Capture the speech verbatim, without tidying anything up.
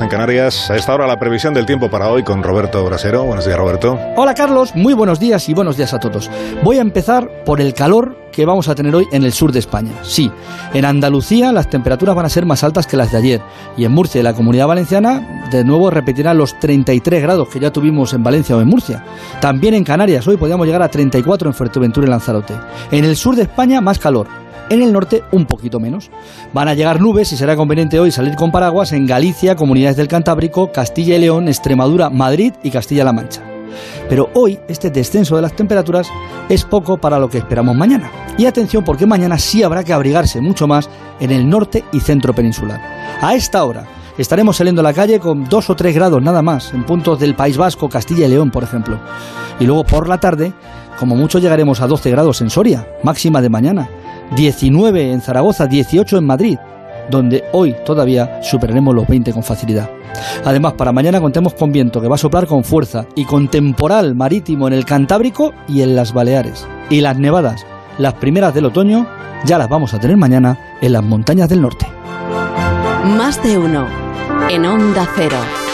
en Canarias. A esta hora la previsión del tiempo para hoy con Roberto Brasero. Buenos días, Roberto. Hola, Carlos. Muy buenos días y buenos días a todos. Voy a empezar por el calor que vamos a tener hoy en el sur de España. Sí, en Andalucía las temperaturas van a ser más altas que las de ayer. Y en Murcia y la Comunidad Valenciana, de nuevo repetirán los treinta y tres grados que ya tuvimos en Valencia o en Murcia. También en Canarias hoy podríamos llegar a treinta y cuatro en Fuerteventura y Lanzarote. En el sur de España más calor. En el norte un poquito menos. Van a llegar nubes y será conveniente hoy salir con paraguas en Galicia, Comunidades del Cantábrico, Castilla y León, Extremadura, Madrid y Castilla-La Mancha. Pero hoy este descenso de las temperaturas es poco para lo que esperamos mañana. Y atención, porque mañana sí habrá que abrigarse mucho más en el norte y centro peninsular. A esta hora estaremos saliendo a la calle con dos o tres grados nada más, en puntos del País Vasco, Castilla y León, por ejemplo. Y luego por la tarde, como mucho llegaremos a doce grados en Soria, máxima de mañana. diecinueve en Zaragoza, dieciocho en Madrid, donde hoy todavía superaremos los veinte con facilidad. Además, para mañana contemos con viento que va a soplar con fuerza y con temporal marítimo en el Cantábrico y en las Baleares. Y las nevadas, las primeras del otoño, ya las vamos a tener mañana en las montañas del norte. Más de uno en Onda Cero.